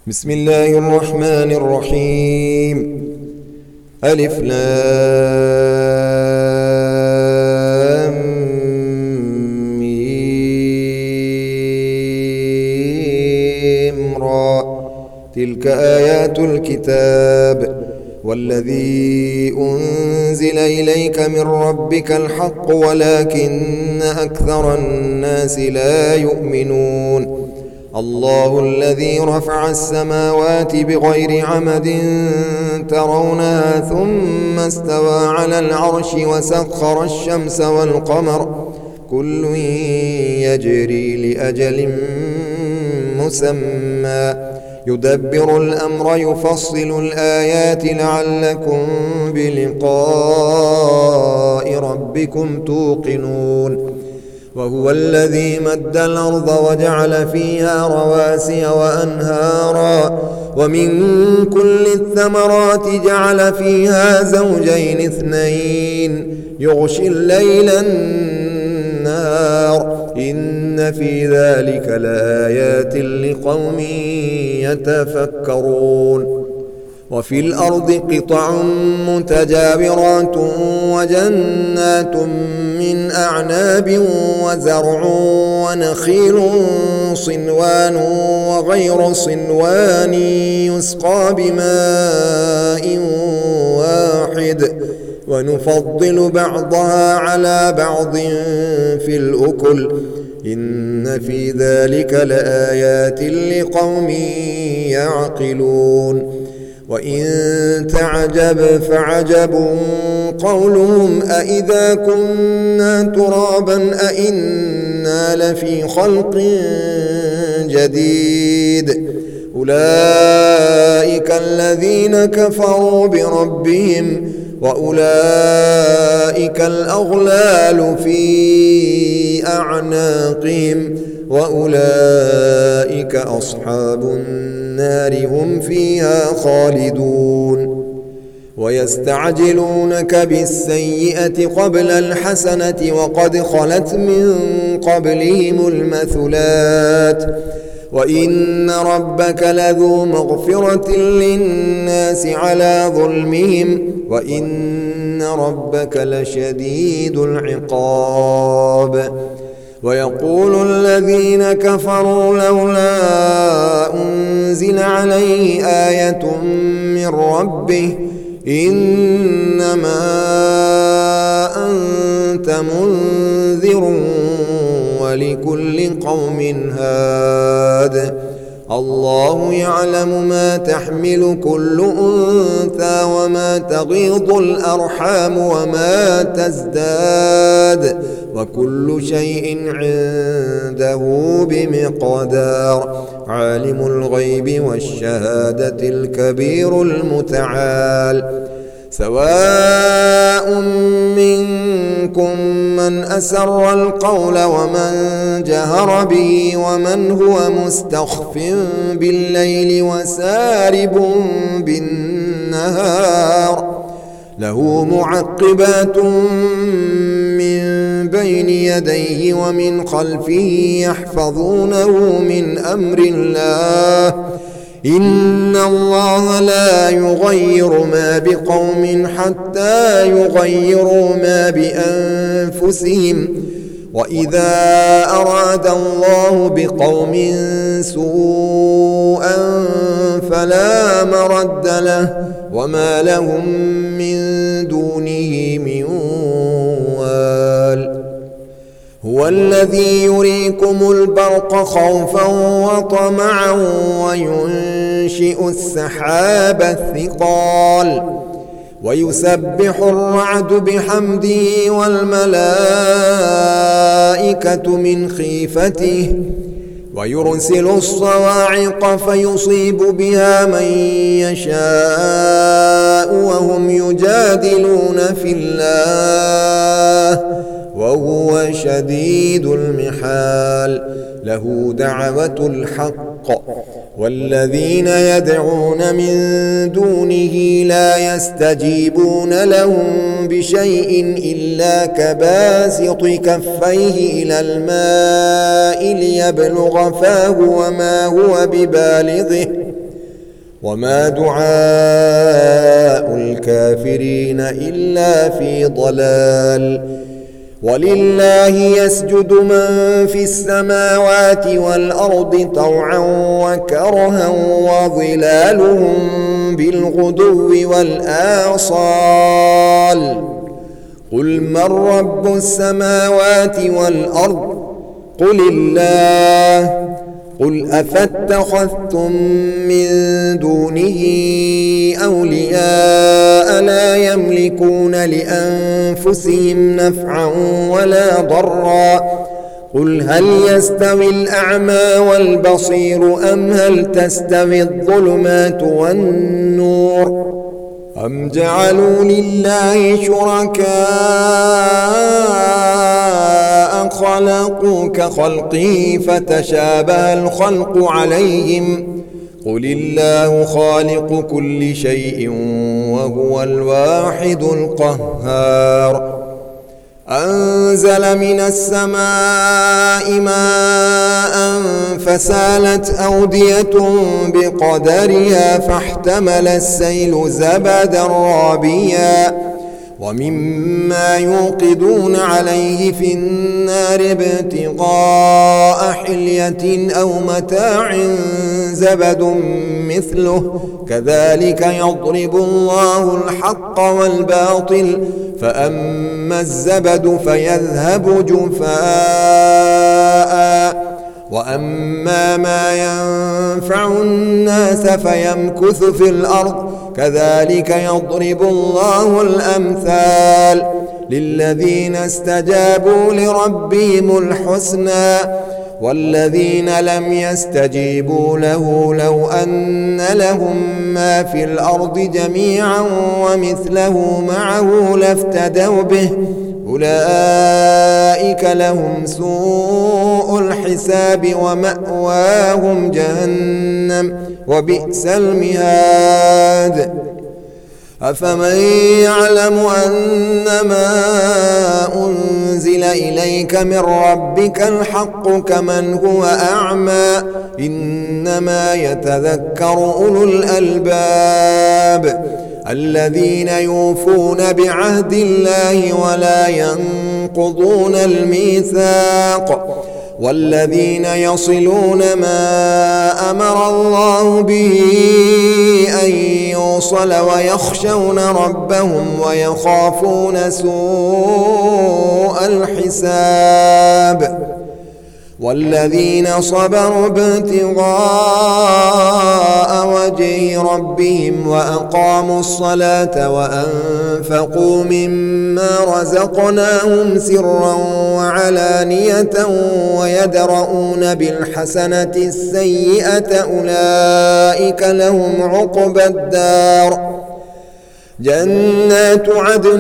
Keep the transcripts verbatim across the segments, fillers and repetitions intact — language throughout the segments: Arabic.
بسم الله الرحمن الرحيم. ألف لام ميم را. تلك آيات الكتاب والذي أنزل إليك من ربك الحق ولكن أكثر الناس لا يؤمنون. الله الذي رفع السماوات بغير عمد ترونها ثم استوى على العرش وسخر الشمس والقمر كل يجري لأجل مسمى يدبر الأمر يفصل الآيات لعلكم بلقاء ربكم توقنون. وهو الذي مد الأرض وجعل فيها رواسي وأنهارا ومن كل الثمرات جعل فيها زوجين اثنين يغشي الليل النهار إن في ذلك لآيات لقوم يتفكرون. وفي الأرض قطع متجاورات وجنات من أعناب وزرع ونخيل صنوان وغير صنوان يسقى بماء واحد ونفضل بعضها على بعض في الأكل إن في ذلك لآيات لقوم يعقلون. وإن تعجب فعجب قولهم أإذا كنا ترابا أإنا لفي خلق جديد أولئك الذين كفروا بربهم وأولئك الأغلال في أعناقهم وأولئك أصحاب النار هم فيها خالدون. ويستعجلونك بالسيئة قبل الحسنة وقد خلت من قبلهم المثلات وإن ربك لذو مغفرة للناس على ظلمهم وإن ربك لشديد العقاب. ويقول الذين كفروا لولا أنزل عليه آية من ربه إنما أنت منذر ولكل قوم هاد الله يعلم ما تحمل كل أنثى وما تغيض الأرحام وما تزداد وكل شيء عنده بمقدار. عالم الغيب والشهادة الكبير المتعال. سواء منكم من أسر القول ومن جهر به ومن هو مستخف بالليل وسارب بالنهار له معقبات من بين يديه ومن خلفه يحفظونه من أمر الله إن الله لا يغير ما بقوم حتى يغيروا ما بأنفسهم وإذا أراد الله بقوم سوءا فلا مرد له وما لهم من دونه من وال. هو الذي يريكم البرق خوفا وطمعا وينشئ السحاب الثقال ويسبح الرعد بحمده والملائكة من خيفته ويرسل الصواعق فيصيب بها من يشاء وهم يجادلون في الله وهو شديد المحال. له دعوة الحق والذين يدعون من دونه لا يستجيبون لهم بشيء إلا كباسط كفيه إلى الماء ليبلغ فاه وما هو ببالغه وما دعاء الكافرين إلا في ضلال. ولله يسجد من في السماوات والأرض طوعا وكرها وظلالهم بالغدو والآصال. قل من رب السماوات والأرض قل الله. قل أفاتخذتم من دونه أولياء لا يملكون لأنفسهم نفعا ولا ضرا. قل هل يستوي الأعمى والبصير أم هل تستوي الظلمات والنور أم جعلوا لله شركاء خلقوا كخلقه فتشابه الخلق عليهم. قل الله خالق كل شيء وهو الواحد القهار. أنزل من السماء ماء فسالت أودية بقدرها فاحتمل السيل زبدا رابيا ومما يوقدون عليه في النار ابتغاء حلية أو متاع زبد مثله كذلك يضرب الله الحق والباطل فأما الزبد فيذهب جفاء وأما ما ينفع الناس فيمكث في الأرض كذلك يضرب الله الأمثال للذين استجابوا لربهم الحسنى والذين لم يستجيبوا له لو أن لهم ما في الأرض جميعا ومثله معه لافتدوا به أولئك لهم سوء الحساب ومأواهم جهنم وبئس المهاد. أفمن يعلم أنما أنزل إليك من ربك الحق كمن هو أعمى إنما يتذكر أولو الألباب الذين يوفون بعهد الله ولا ينقضون الميثاق والذين يصلون ما أمر الله به أن يوصل ويخشون ربهم ويخافون سوء الحساب والذين صبروا ابتغاء وجه ربهم وأقاموا الصلاة وأنفقوا مما رزقناهم سرا وعلانية ويدرؤون بالحسنة السيئة أولئك لهم عقبى الدار جنات عدن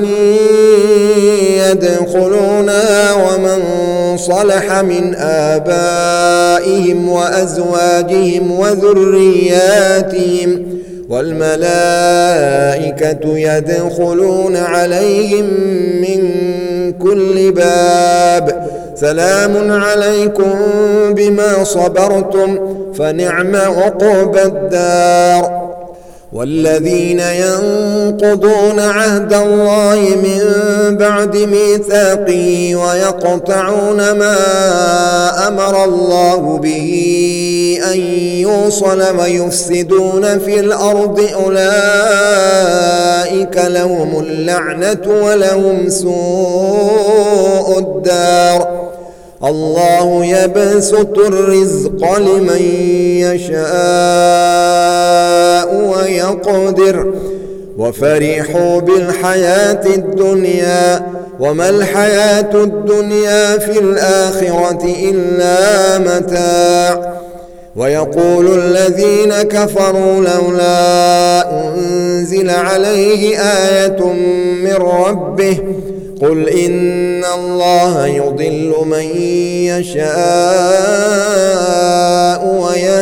يدخلونها ومن صلح من آبائهم وأزواجهم وذرياتهم والملائكة يدخلون عليهم من كل باب سلام عليكم بما صبرتم فنعم عقبى الدار. والذين ينقضون عهد الله من بعد ميثاقه ويقطعون ما أمر الله به أن يوصل ويفسدون في الأرض أولئك لهم اللعنة ولهم سوء الدار. الله يبسط الرزق لمن يشاء ويقدر وفرحوا بالحياة الدنيا وما الحياة الدنيا في الآخرة إلا متاع. ويقول الذين كفروا لولا أنزل عليه آية من ربه قل إن الله يضل من يشاء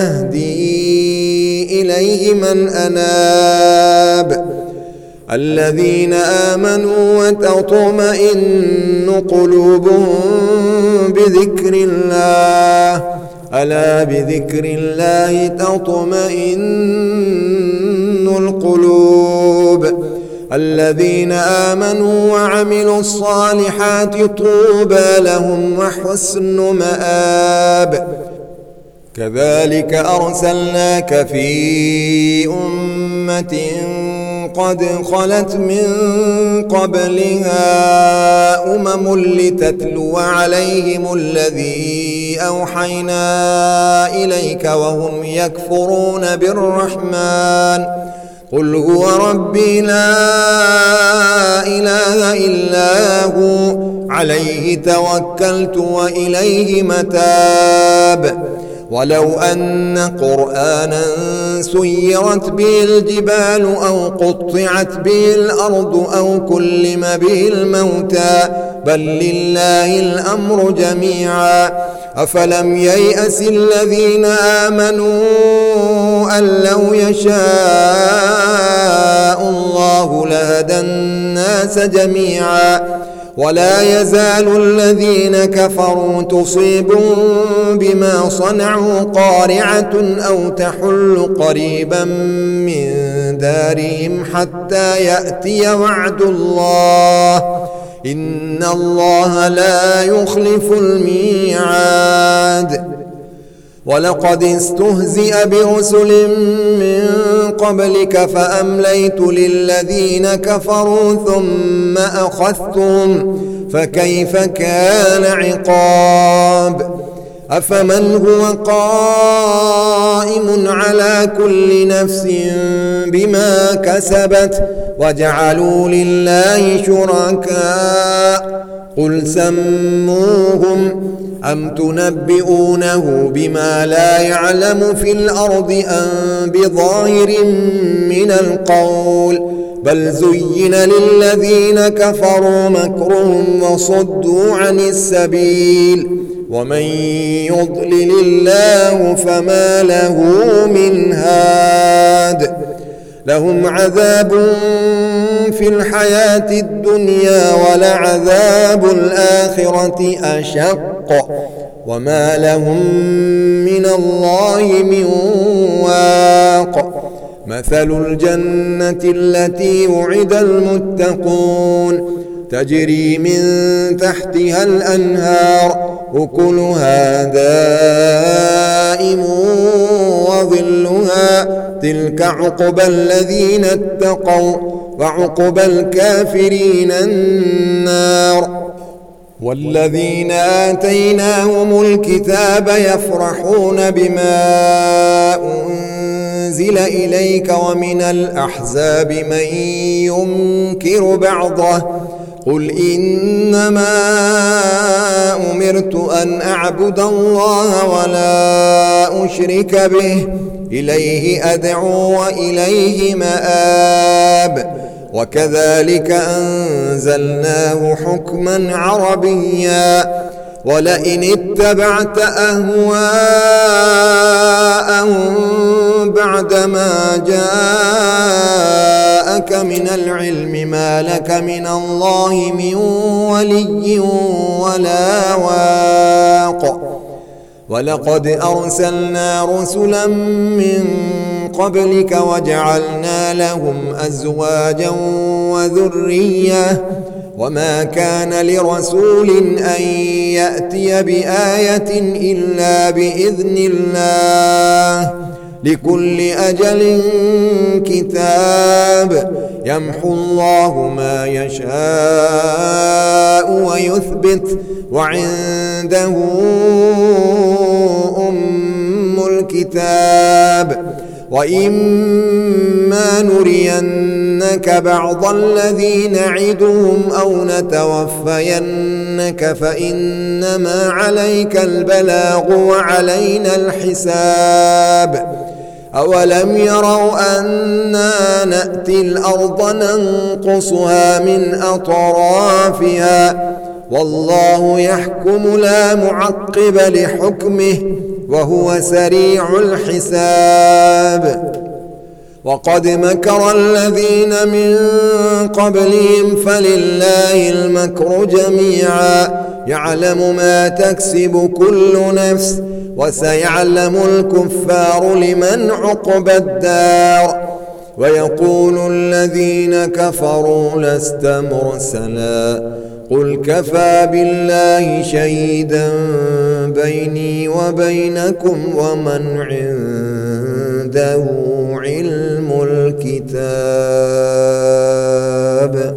ويهدي إليه من أناب. الذين آمنوا وتطمئن قلوبهم بذكر الله ألا بذكر الله تطمئن القلوب. الذين آمنوا وعملوا الصالحات طوبى لهم وحسن مآب. كذلك أرسلناك في أمة قد خلت من قبلها أمم لتتلو عليهم الذي أوحينا إليك وهم يكفرون بالرحمن. قل هو ربي لا إله إلا هو عليه توكلت وإليه متاب. ولو أن قرآنا سيرت به الجبال أو قطعت به الأرض أو كلم به الموتى بل لله الأمر جميعا. أفلم ييأس الذين آمنوا أن لو يشاء الله لهدى الناس جميعا. ولا يزال الذين كفروا تصيبهم بما صنعوا قارعة أو تحل قريبا من دارهم حتى يأتي وعد الله إن الله لا يخلف الميعاد. ولقد استهزئ برسل من قبلك فأمليت للذين كفروا ثم أخذتهم فكيف كان عقاب. أفمن هو قائم على كل نفس بما كسبت وجعلوا لله شركاء قل سموهم أم تنبئونه بما لا يعلم في الأرض أم بظاهر من القول بل زين للذين كفروا مكرهم وصدوا عن السبيل ومن يضلل الله فما له من هاد. لهم عذاب في الحياة الدنيا ولعذاب الآخرة أشق وما لهم من الله من واق. مثل الجنة التي وعد المتقون تجري من تحتها الأنهار أكلها دائم وظلها تلك عقبى الذين اتقوا وعقبى الكافرين النار. والذين آتيناهم الكتاب يفرحون بما أنزل إليك ومن الأحزاب من ينكر بعضه قل إنما أمرت أن أعبد الله ولا أشرك به إليه أدعو وإليه مآب. وكذلك أنزلناه حكما عربيا ولئن اتبعت أهواءهم بعدما جاءك من العلم ما لك من الله من ولي ولا واق. ولقد أرسلنا رسلا من قبلك وجعلنا لهم أزواجا وذرية وما كان لرسول أن يأتي بآية إلا بإذن الله لكل أجل كتاب يمحو الله ما يشاء ويثبت وعنده أم الكتاب. وإما نرينك بعض الذي نعدهم أو نتوفينك فإنما عليك البلاغ وعلينا الحساب. أولم يروا أنا نأتي الأرض ننقصها من أطرافها والله يحكم لا معقب لحكمه وهو سريع الحساب. وقد مكر الذين من قبلهم فلله المكر جميعا يعلم ما تكسب كل نفس وسيعلم الكفار لمن عقبى الدار. ويقول الذين كفروا لست مرسلا قل كفى بالله شهيدا بيني وبينكم ومن عنده علم الكتاب.